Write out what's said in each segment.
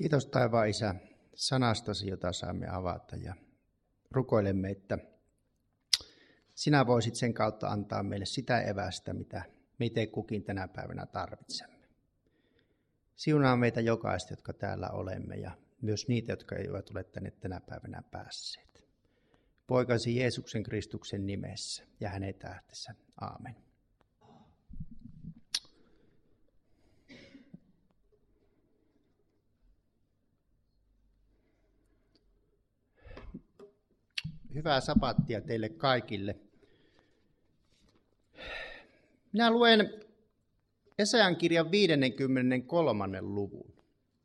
Kiitos taivaan Isä sanastasi, jota saamme avata ja rukoilemme, että sinä voisit sen kautta antaa meille sitä evästä, mitä me itse kukin tänä päivänä tarvitsemme. Siunaa meitä jokaista, jotka täällä olemme ja myös niitä, jotka eivät ole tänne tänä päivänä päässeet. Poikasi Jeesuksen Kristuksen nimessä ja hänen tähtensä. Aamen. Hyvää sapattia teille kaikille. Minä luen Jesajan kirjan 53. luvun.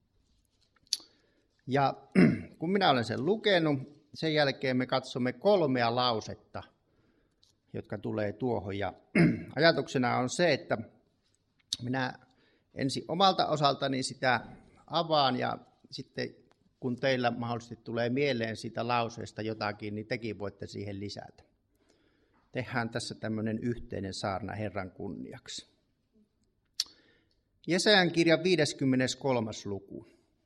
Ja kun minä olen sen lukenut, sen jälkeen me katsomme 3 lausetta, jotka tulee tuohon. Ja ajatuksena on se, että minä ensin omalta osaltani sitä avaan ja sitten kun teillä mahdollisesti tulee mieleen siitä lauseesta jotakin, niin tekin voitte siihen lisätä. Tehdään tässä tämmöinen yhteinen saarna Herran kunniaksi. Jesajan kirja 53. luku.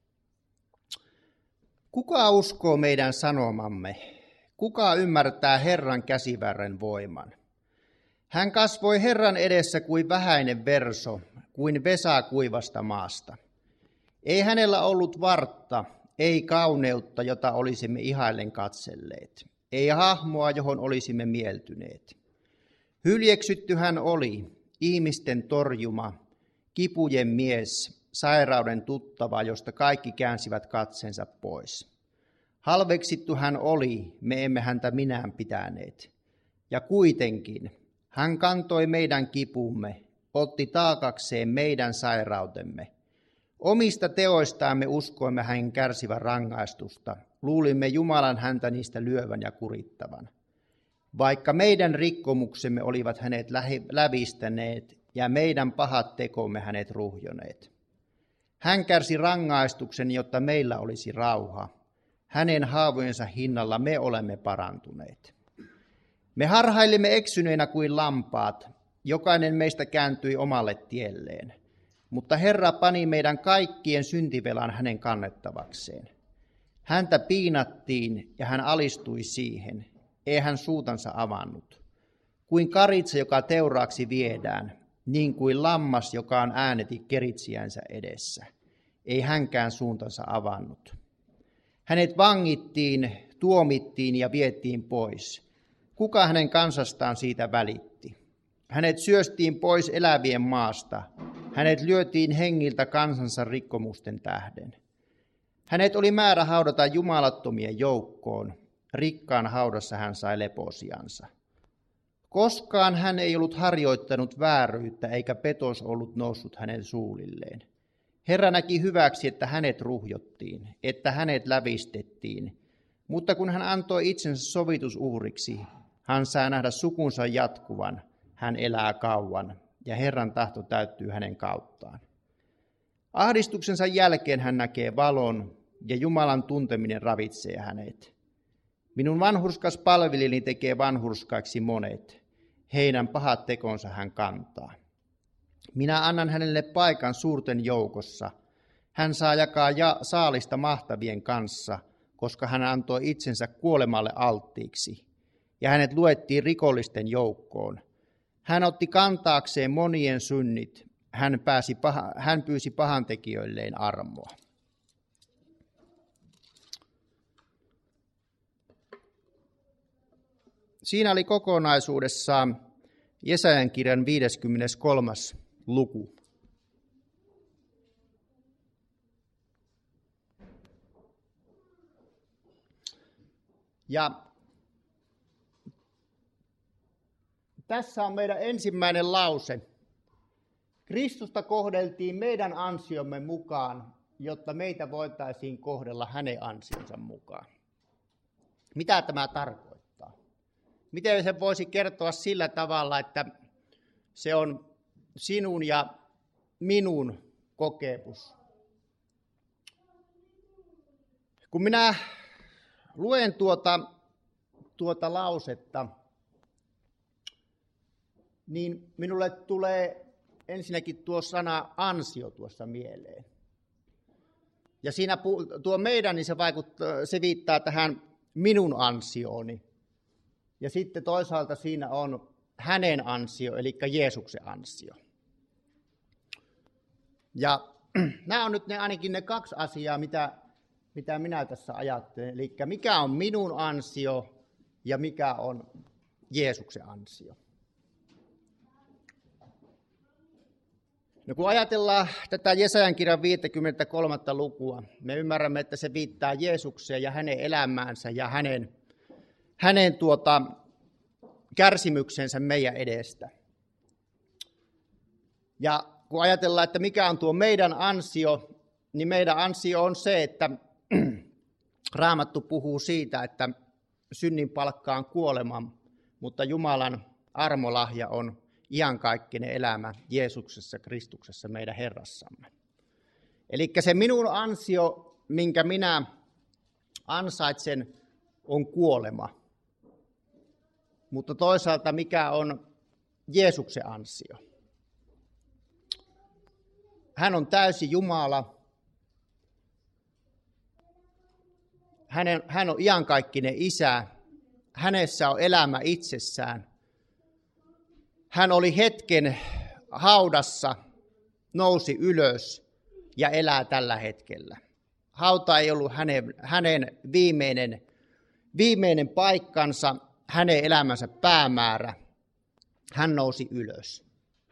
Kuka uskoo meidän sanomamme? Kuka ymmärtää Herran käsivarren voiman? Hän kasvoi Herran edessä kuin vähäinen verso, kuin vesa kuivasta maasta. Ei hänellä ollut vartta, ei kauneutta, jota olisimme ihaillen katselleet. Ei hahmoa, johon olisimme mieltyneet. Hyljeksytty hän oli, ihmisten torjuma, kipujen mies, sairauden tuttava, josta kaikki käänsivät katseensa pois. Halveksittu hän oli, me emme häntä minään pitäneet. Ja kuitenkin hän kantoi meidän kipumme, otti taakakseen meidän sairautemme. Omista teoistaamme uskoimme hän kärsivän rangaistusta, luulimme Jumalan häntä niistä lyövän ja kurittavan. Vaikka meidän rikkomuksemme olivat hänet lävistäneet ja meidän pahat tekomme hänet ruhjoneet. Hän kärsi rangaistuksen, jotta meillä olisi rauha. Hänen haavojensa hinnalla me olemme parantuneet. Me harhailimme eksyneinä kuin lampaat, jokainen meistä kääntyi omalle tielleen. Mutta Herra pani meidän kaikkien syntivelan hänen kannettavakseen. Häntä piinattiin ja hän alistui siihen. Ei hän suutansa avannut. Kuin karitsa, joka teuraaksi viedään, niin kuin lammas, joka on ääneti keritsijänsä edessä. Ei hänkään suuntansa avannut. Hänet vangittiin, tuomittiin ja vietiin pois. Kuka hänen kansastaan siitä välitti? Hänet syöstiin pois elävien maasta. Hänet lyötiin hengiltä kansansa rikkomusten tähden. Hänet oli määrä haudata jumalattomien joukkoon. Rikkaan haudassa hän sai leposiansa. Koskaan hän ei ollut harjoittanut vääryyttä, eikä petos ollut noussut hänen suulilleen. Herra näki hyväksi, että hänet ruhjottiin, että hänet lävistettiin. Mutta kun hän antoi itsensä sovitusuhriksi, hän saa nähdä sukunsa jatkuvan. Hän elää kauan, ja Herran tahto täyttyy hänen kauttaan. Ahdistuksensa jälkeen hän näkee valon, ja Jumalan tunteminen ravitsee hänet. Minun vanhurskas palvelijani tekee vanhurskaiksi monet. Heidän pahat tekonsa hän kantaa. Minä annan hänelle paikan suurten joukossa. Hän saa jakaa saalista mahtavien kanssa, koska hän antoi itsensä kuolemalle alttiiksi. Ja hänet luettiin rikollisten joukkoon. Hän otti kantaakseen monien synnit. Hän pyysi pahantekijöilleen armoa. Siinä oli kokonaisuudessaan Jesajan kirjan 53. luku. Ja tässä on meidän ensimmäinen lause. Kristusta kohdeltiin meidän ansiomme mukaan, jotta meitä voitaisiin kohdella hänen ansionsa mukaan. Mitä tämä tarkoittaa? Miten se voisi kertoa sillä tavalla, että se on sinun ja minun kokemus? Kun minä luen tuota lausetta, niin minulle tulee ensinnäkin tuo sana ansio tuossa mieleen. Ja siinä tuo meidän, niin se viittaa tähän minun ansiooni. Ja sitten toisaalta siinä on hänen ansio, eli Jeesuksen ansio. Ja nämä on nyt ainakin ne kaksi asiaa, mitä minä tässä ajattelen. Eli mikä on minun ansio ja mikä on Jeesuksen ansio. No kun ajatellaan tätä Jesajan kirjan 53. lukua, me ymmärrämme, että se viittaa Jeesukseen ja hänen elämäänsä ja hänen kärsimyksensä meidän edestä. Ja kun ajatellaan, että mikä on tuo meidän ansio, niin meidän ansio on se, että Raamattu puhuu siitä, että synnin palkka on kuolema, mutta Jumalan armolahja on iankaikkinen elämä Jeesuksessa Kristuksessa meidän Herrassamme. Eli se minun ansio, minkä minä ansaitsen, on kuolema. Mutta toisaalta mikä on Jeesuksen ansio? Hän on täysi Jumala. Hän on iankaikkinen Isä. Hänessä on elämä itsessään. Hän oli hetken haudassa, nousi ylös ja elää tällä hetkellä. Hauta ei ollut hänen viimeinen paikkansa, hänen elämänsä päämäärä. Hän nousi ylös.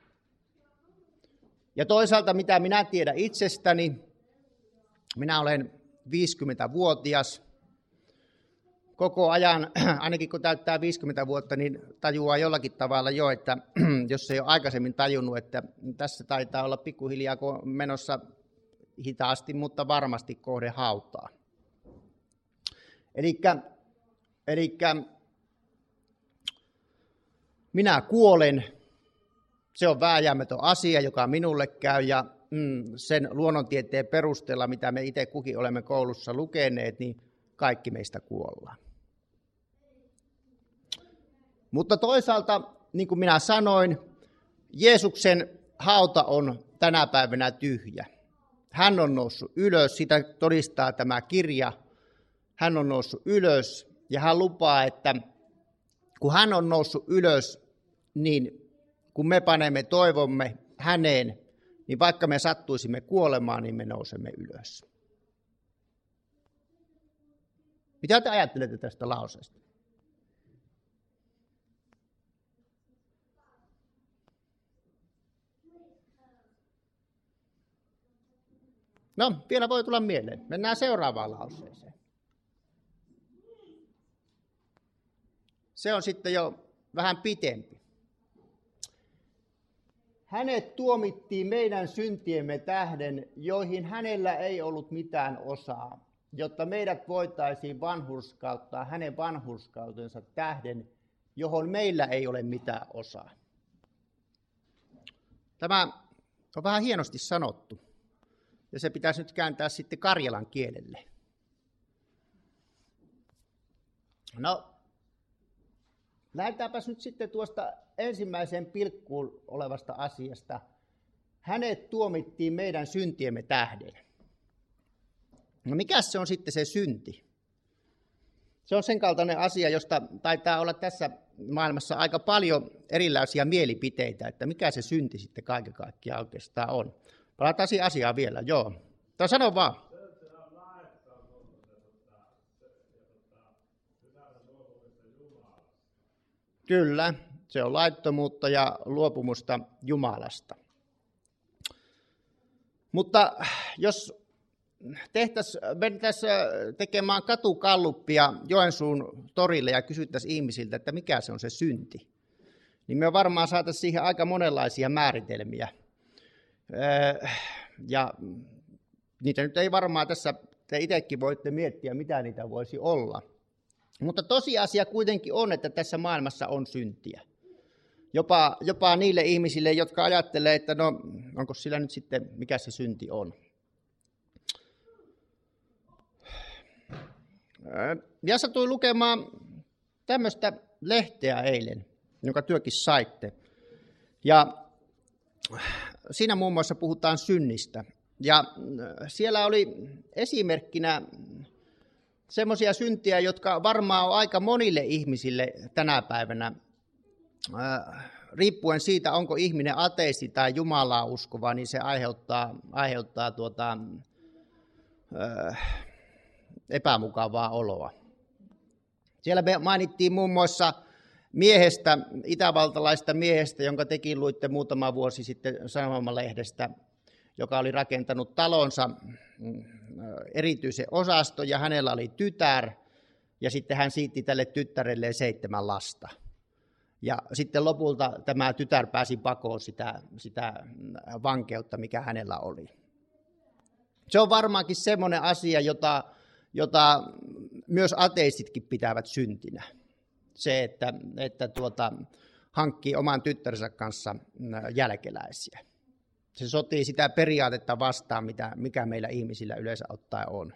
Ja toisaalta mitä minä tiedän itsestäni, minä olen 50-vuotias. Koko ajan, ainakin kun täyttää 50 vuotta, niin tajuaa jollakin tavalla jo, että jos ei ole aikaisemmin tajunnut, että tässä taitaa olla pikkuhiljaa menossa hitaasti, mutta varmasti kohde hautaa. Eli minä kuolen, se on vääjäämätön asia, joka minulle käy, ja sen luonnontieteen perusteella, mitä me itse kukin olemme koulussa lukeneet, niin kaikki meistä kuollaan. Mutta toisaalta, niin kuin minä sanoin, Jeesuksen hauta on tänä päivänä tyhjä. Hän on noussut ylös, sitä todistaa tämä kirja. Hän on noussut ylös ja hän lupaa, että kun hän on noussut ylös, niin kun me panemme toivomme häneen, niin vaikka me sattuisimme kuolemaan, niin me nousemme ylös. Mitä te ajattelette tästä lauseesta? No, vielä voi tulla mieleen. Mennään seuraavaan lauseeseen. Se on sitten jo vähän pitempi. Hänet tuomittiin meidän syntiemme tähden, joihin hänellä ei ollut mitään osaa, jotta meidät voitaisiin vanhurskauttaa hänen vanhurskautensa tähden, johon meillä ei ole mitään osaa. Tämä on vähän hienosti sanottu, ja se pitäisi nyt kääntää sitten karjalan kielelle. No, lähdetäänpäs nyt sitten tuosta ensimmäiseen pilkkuun olevasta asiasta. Hänet tuomittiin meidän syntiemme tähden. No mikä se on sitten se synti? Se on sen kaltainen asia, josta taitaa olla tässä maailmassa aika paljon erilaisia mielipiteitä, että mikä se synti sitten kaiken kaikkiaan oikeastaan on. Palataan siihen asiaan vielä, joo. Tai sano vaan. Kyllä, se on laittomuutta ja luopumusta Jumalasta. Mutta jos mentäisiin tekemään katukalluppia Joensuun torille ja kysyttäisiin ihmisiltä, että mikä se on se synti, niin me varmaan saataisiin siihen aika monenlaisia määritelmiä. Ja niitä nyt ei varmaan tässä, te itsekin voitte miettiä, mitä niitä voisi olla. Mutta tosiasia kuitenkin on, että tässä maailmassa on syntiä. Jopa niille ihmisille, jotka ajattelee, että no, onko sillä nyt sitten, mikä se synti on. Ja satuin lukemaan tämmöistä lehteä eilen, jonka työkin saitte. Ja siinä muun muassa puhutaan synnistä. Ja siellä oli esimerkkinä semmoisia syntiä, jotka varmaan on aika monille ihmisille tänä päivänä, riippuen siitä, onko ihminen ateisti tai Jumalaa uskova, niin se aiheuttaa epämukavaa oloa. Siellä me mainittiin muun muassa miehestä, itävaltalaista miehestä, jonka tekin luitte muutama vuosi sitten Sanomalehdestä, joka oli rakentanut talonsa erityisen osaston ja hänellä oli tytär ja sitten hän siitti tälle tyttärelleen 7 lasta. Ja sitten lopulta tämä tytär pääsi pakoon sitä vankeutta, mikä hänellä oli. Se on varmaankin semmoinen asia, jota myös ateistitkin pitävät syntinä. Se, että hankkii oman tyttärensä kanssa jälkeläisiä. Se sotii sitä periaatetta vastaan, mikä meillä ihmisillä yleensä ottaen on.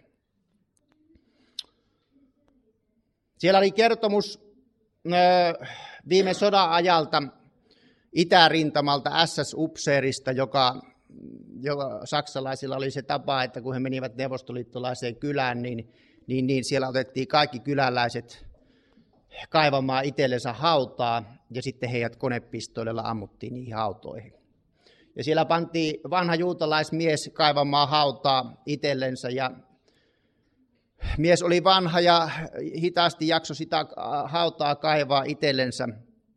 Siellä oli kertomus viime sodan ajalta itärintamalta SS-upseerista, joka saksalaisilla oli se tapa, että kun he menivät neuvostoliittolaiseen kylään, niin siellä otettiin kaikki kyläläiset kaivamaan itsellensä hautaa ja sitten heidät konepistoilella ammuttiin niihin hautoihin. Ja siellä pantiin vanha juutalaismies kaivamaan hautaa itsellensä ja mies oli vanha ja hitaasti jaksoi sitä hautaa kaivaa itsellensä.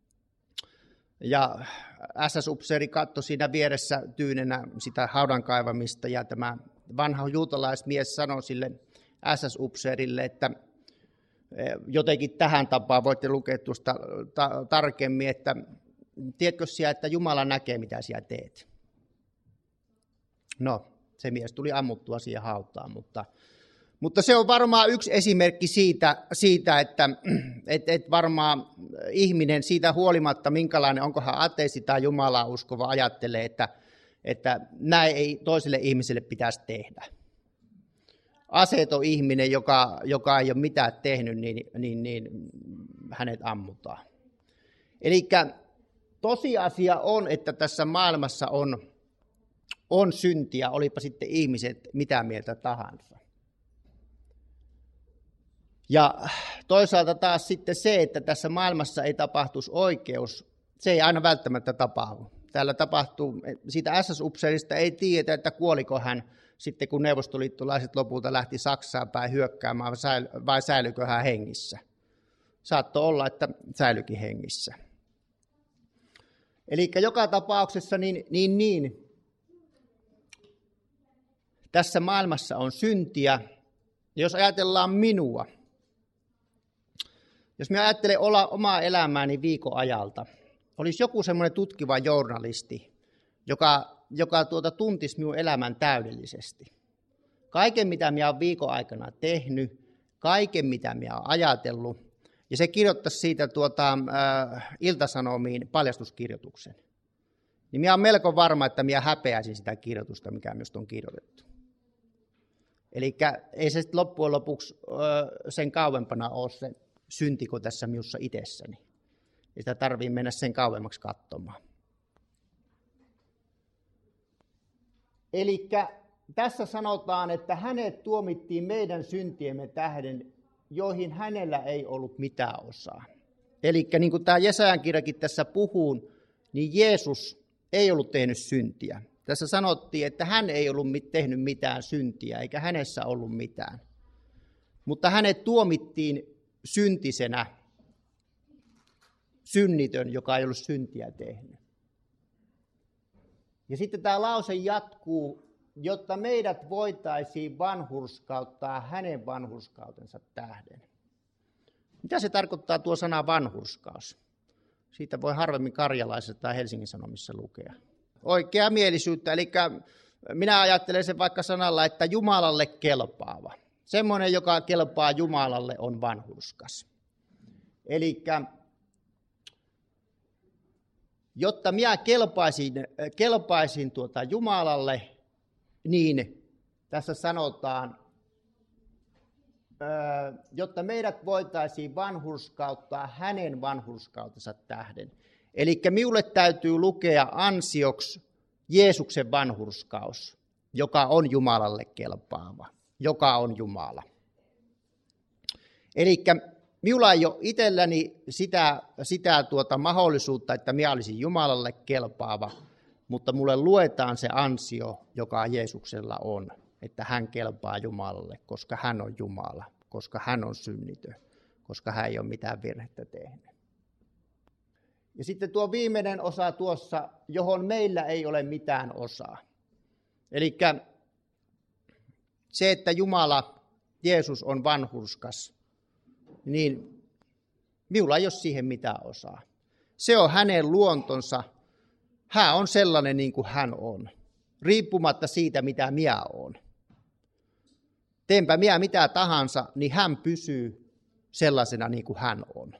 Ja SS-upseeri katsoi siinä vieressä tyynenä sitä haudan kaivamista ja tämä vanha juutalaismies sanoi sille SS-upseerille, että jotenkin tähän tapaan voitte lukea tuosta tarkemmin, että tiedätkö sinä, että Jumala näkee, mitä sinä teet? No, se mies tuli ammuttua siihen hautaan, mutta se on varmaan yksi esimerkki siitä että varmaan ihminen siitä huolimatta, minkälainen, onko hän ateisti tai Jumalaa uskova, ajattelee, että näin ei toiselle ihmiselle pitäisi tehdä. Aseeton ihminen, joka ei ole mitään tehnyt, niin hänet ammutaan. Eli tosiasia on, että tässä maailmassa on syntiä, olipa sitten ihmiset mitä mieltä tahansa. Ja toisaalta taas sitten se, että tässä maailmassa ei tapahtuisi oikeus, se ei aina välttämättä tapahdu. Täällä tapahtuu, siitä SS-upseerista ei tiedetä, että kuoliko hän sitten, kun neuvostoliittolaiset lopulta lähti Saksaan päin hyökkäämään, vai säilykö hän hengissä. Saattoi olla, että säilyikin hengissä. Eli joka tapauksessa niin tässä maailmassa on syntiä. Jos ajatellaan minua, jos minä ajattelen omaa elämääni viikon ajalta, olisi joku semmoinen tutkiva journalisti, joka tuntisi minun elämän täydellisesti. Kaiken, mitä minä olen viikon aikana tehnyt, kaiken, mitä minä olen ajatellut, ja se kirjoittaisi siitä Ilta-Sanomiin paljastuskirjoituksen. Niin minä olen melko varma, että minä häpeäisin sitä kirjoitusta, mikä minusta on kirjoitettu. Eli ei se loppujen lopuksi sen kauempana ole se syntiko tässä minussa itsessäni. Ja sitä tarvitsee mennä sen kauemmaksi katsomaan. Eli tässä sanotaan, että hänet tuomittiin meidän syntiemme tähden, joihin hänellä ei ollut mitään osaa. Eli niin kuin tämä Jesajan kirjakin tässä puhuu, niin Jeesus ei ollut tehnyt syntiä. Tässä sanottiin, että hän ei ollut tehnyt mitään syntiä, eikä hänessä ollut mitään. Mutta hänet tuomittiin syntisenä, synnitön, joka ei ollut syntiä tehnyt. Ja sitten tämä lause jatkuu, jotta meidät voitaisiin vanhurskauttaa hänen vanhurskautensa tähden. Mitä se tarkoittaa tuo sana vanhurskaus? Siitä voi harvemmin Karjalaisessa tai Helsingin Sanomissa lukea. Oikea mielisyyttä, eli minä ajattelen sen vaikka sanalla, että Jumalalle kelpaava. Semmoinen, joka kelpaa Jumalalle, on vanhurskas. Eli jotta minä kelpaisin Jumalalle, niin tässä sanotaan, jotta meidät voitaisiin vanhurskauttaa hänen vanhurskautensa tähden. Eli minulle täytyy lukea ansioksi Jeesuksen vanhurskaus. joka on Jumalalle kelpaava, joka on Jumala. Eli minulla ei ole itselläni sitä mahdollisuutta, että minä olisin Jumalalle kelpaava, mutta mulle luetaan se ansio, joka Jeesuksella on, että hän kelpaa Jumalalle, koska hän on Jumala, koska hän on synnitön, koska hän ei ole mitään virhettä tehnyt. Ja sitten tuo viimeinen osa tuossa, johon meillä ei ole mitään osaa. Eli se, että Jumala, Jeesus on vanhurskas, niin minulla ei ole siihen mitään osaa. Se on hänen luontonsa. Hän on sellainen niin kuin hän on, riippumatta siitä, mitä minä olen. Teenpä minä mitä tahansa, niin hän pysyy sellaisena niin kuin hän on.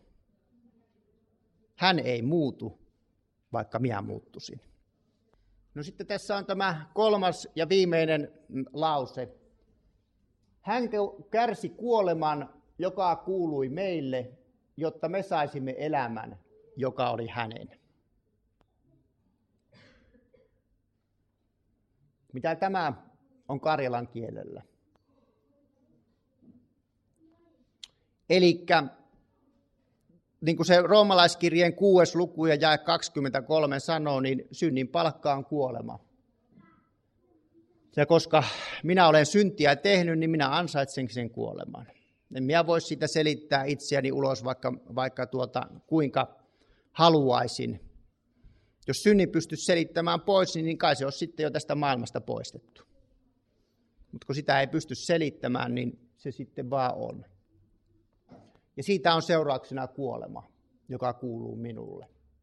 Hän ei muutu, vaikka minä muuttuisin. No sitten tässä on tämä 3. ja viimeinen lause. Hän kärsi kuoleman, joka kuului meille, jotta me saisimme elämän, joka oli hänen. Mitä tämä on karjalan kielellä? Elikkä niin kuin se roomalaiskirjeen 6. luku ja jae 23 sanoo, niin synnin palkka on kuolema. Ja koska minä olen syntiä tehnyt, niin minä ansaitsen sen kuoleman. En minä voi siitä selittää itseäni ulos, vaikka kuinka haluaisin. Jos synnin pystyisi selittämään pois, niin kai se olisi sitten jo tästä maailmasta poistettu. Mutta kun sitä ei pysty selittämään, niin se sitten vaan on. Ja siitä on seurauksena kuolema, joka kuuluu minulle.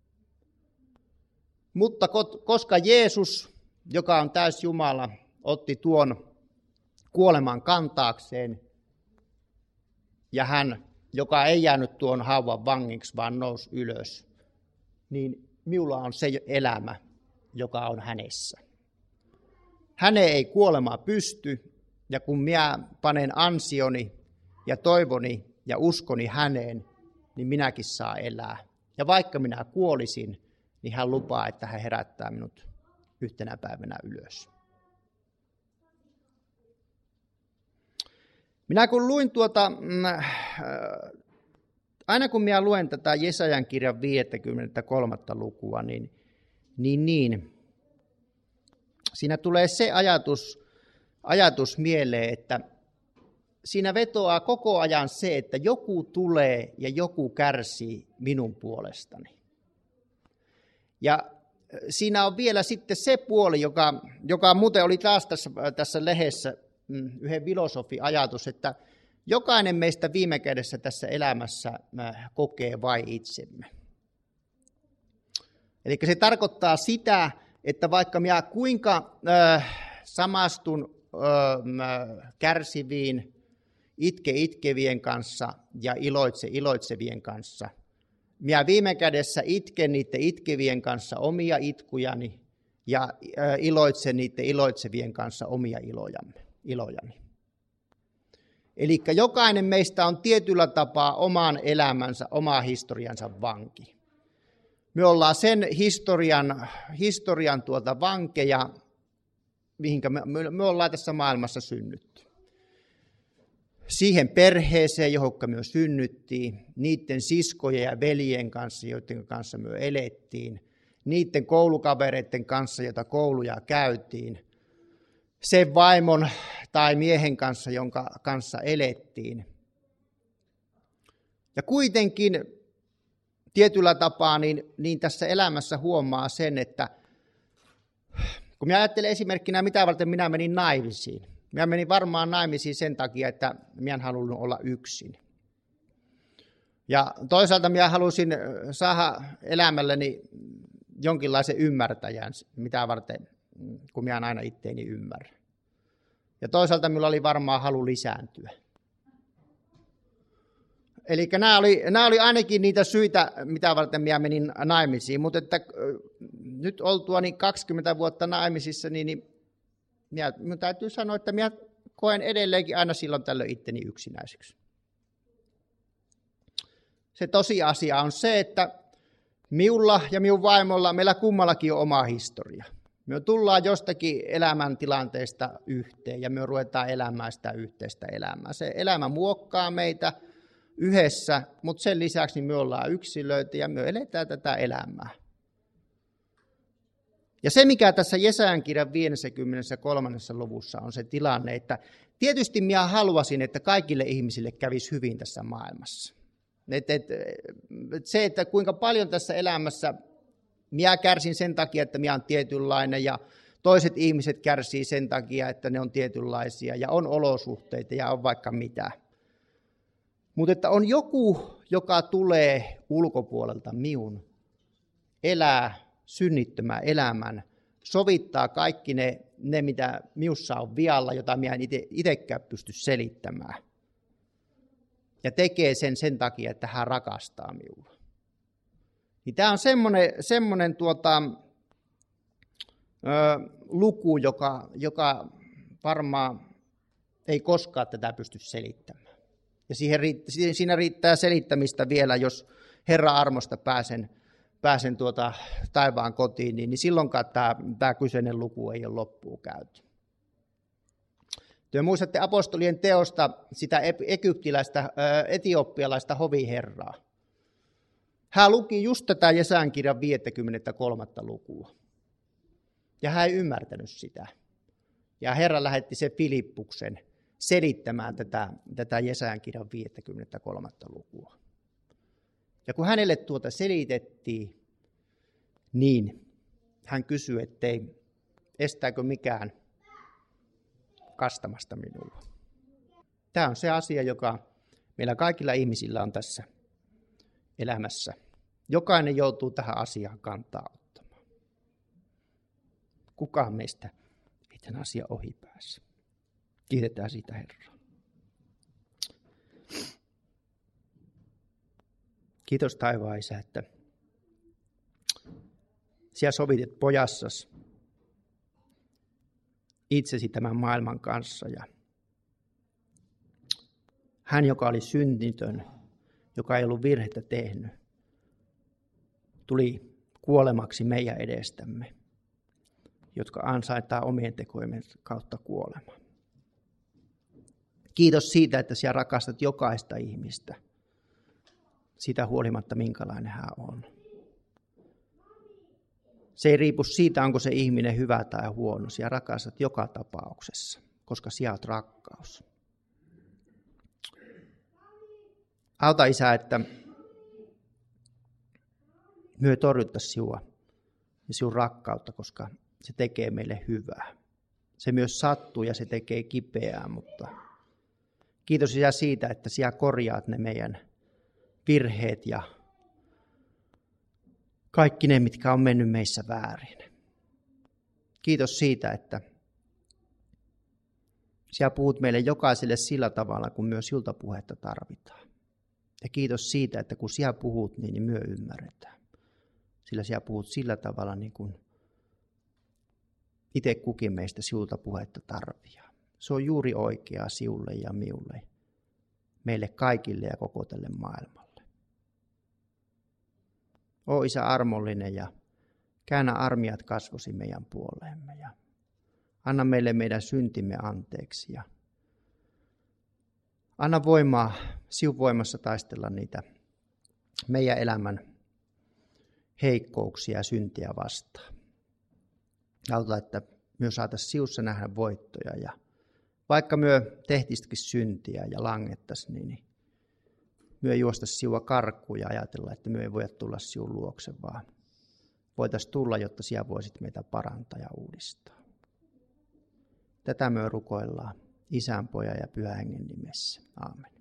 Mutta koska Jeesus, joka on täys Jumala, otti tuon kuoleman kantaakseen, ja hän, joka ei jäänyt tuon hauvan vangiksi, vaan nousi ylös, niin minulla on se elämä, joka on hänessä. Häneen ei kuolema pysty, ja kun minä panen ansioni ja toivoni ja uskoni häneen, niin minäkin saa elää. Ja vaikka minä kuolisin, niin hän lupaa, että hän herättää minut yhtenä päivänä ylös. Minä kun luin aina kun minä luen tätä Jesajan kirjan 53. lukua, niin siinä tulee se ajatus mieleen, että siinä vetoaa koko ajan se, että joku tulee ja joku kärsii minun puolestani. Ja siinä on vielä sitten se puoli, joka muuten oli taas tässä lehdessä yhden filosofi-ajatus, että jokainen meistä viime kädessä tässä elämässä kokee vain itsemme. Eli se tarkoittaa sitä, että vaikka minä kuinka samastun kärsiviin, itkevien kanssa ja iloitsevien kanssa, minä viime kädessä itken niiden itkevien kanssa omia itkujani ja iloitsen niiden iloitsevien kanssa omia ilojani. Eli jokainen meistä on tietyllä tapaa oman elämänsä, omaa historiansa vanki. Me ollaan sen historian vankeja, mihinkä me ollaan tässä maailmassa synnytty. Siihen perheeseen, johon me synnyttiin, niiden siskojen ja veljen kanssa, joiden kanssa me elettiin, niiden koulukavereiden kanssa, joita kouluja käytiin, sen vaimon tai miehen kanssa, jonka kanssa elettiin. Ja kuitenkin tietyllä tapaa niin tässä elämässä huomaa sen, että kun minä ajattelen esimerkkinä, mitä varten minä menin naimisiin. Minä menin varmaan naimisiin sen takia, että minä en halunnut olla yksin. Ja toisaalta minä halusin saada elämälleni jonkinlaisen ymmärtäjän, mitä varten, kun minä en aina itteeni ymmärrä. Ja toisaalta minulla oli varmaan halu lisääntyä. Eli nämä oli ainakin niitä syitä, mitä varten minä menin naimisiin. Mutta että nyt oltuani 20 vuotta naimisissa, niin minun täytyy sanoa, että minä koen edelleenkin aina silloin tällöin itteni yksinäiseksi. Se tosiasia on se, että minulla ja minun vaimolla, meillä kummallakin on oma historia. Me tullaan jostakin elämäntilanteesta yhteen ja me ruvetaan elämään sitä yhteistä elämää. Se elämä muokkaa meitä yhdessä, mutta sen lisäksi niin me ollaan yksilöitä ja me eletään tätä elämää. Ja se, mikä tässä Jesajan kirjan 53. luvussa on se tilanne, että tietysti minä haluaisin, että kaikille ihmisille kävisi hyvin tässä maailmassa. Se, että kuinka paljon tässä elämässä minä kärsin sen takia, että minä olen tietynlainen ja toiset ihmiset kärsii sen takia, että ne on tietynlaisia ja on olosuhteita ja on vaikka mitä. Mutta että on joku, joka tulee ulkopuolelta minun, elää synnittömän elämän, sovittaa kaikki ne mitä minussa on vialla, jota minä en itsekään pysty selittämään. Ja tekee sen takia, että hän rakastaa minua. Niin tämä on semmoinen luku, joka varmaan ei koskaan tätä pysty selittämään. Ja siinä riittää selittämistä vielä, jos Herran armosta pääsen taivaan kotiin, niin silloinkaan tämä kyseinen luku ei ole loppuun käyty. Te muistatte apostolien teosta sitä etiopialaista hoviherraa. Hän luki just tätä Jesajan kirjan 53. lukua. Ja hän ei ymmärtänyt sitä. Ja Herra lähetti se Filippuksen selittämään tätä Jesajan kirjan 53. lukua. Ja kun hänelle tuota selitettiin, niin hän kysyi, ettei estääkö mikään kastamasta minua. Tämä on se asia, joka meillä kaikilla ihmisillä on tässä elämässä. Jokainen joutuu tähän asiaan kantaa ottamaan. Kukaan meistä ei tämän asian ohi pääse. Kiitetään siitä Herraa. Kiitos taivaan Isä, että sinä sovitit pojassasi itsesi tämän maailman kanssa. Ja hän, joka oli syntitön, joka ei ollut virhettä tehnyt, tuli kuolemaksi meidän edestämme, jotka ansaitaan omien tekojemme kautta kuolema. Kiitos siitä, että sinä rakastat jokaista ihmistä, siitä huolimatta minkälainen hän on. Se ei riipu siitä, onko se ihminen hyvä tai huono. Sinä rakastat joka tapauksessa, koska sinä olet rakkaus. Auta Isä, että me torjuttaisiin sinua ja sinun rakkautta, koska se tekee meille hyvää. Se myös sattuu ja se tekee kipeää, mutta kiitos Isä siitä, että sinä korjaat ne meidän virheet ja kaikki ne, mitkä on mennyt meissä väärin. Kiitos siitä, että sinä puhut meille jokaiselle sillä tavalla, kun myös sinulta puhetta tarvitaan. Ja kiitos siitä, että kun sinä puhut, niin me ymmärretään. Sillä sinä puhut sillä tavalla, niin kuin itse kukin meistä sinulta puhetta tarvitsee. Se on juuri oikeaa sinulle ja minulle, meille kaikille ja koko tälle maailmalle. O Isä armollinen ja käännä armiat kasvosi meidän puoleemme ja anna meille meidän syntimme anteeksi ja anna voimaa, sinun voimassa taistella niitä meidän elämän heikkouksia ja syntiä vastaan. Auta, että me saataisiin sinussa nähdä voittoja ja vaikka me tehtisikin syntiä ja langettaisiin, niin me juostaisiin sinua karkuun ja ajatella, että me ei voida tulla sinun luokse, vaan voitaisiin tulla, jotta sinä voisit meitä parantaa ja uudistaa. Tätä me rukoillaan Isän, Pojan ja Pyhän Hengen nimessä. Aamen.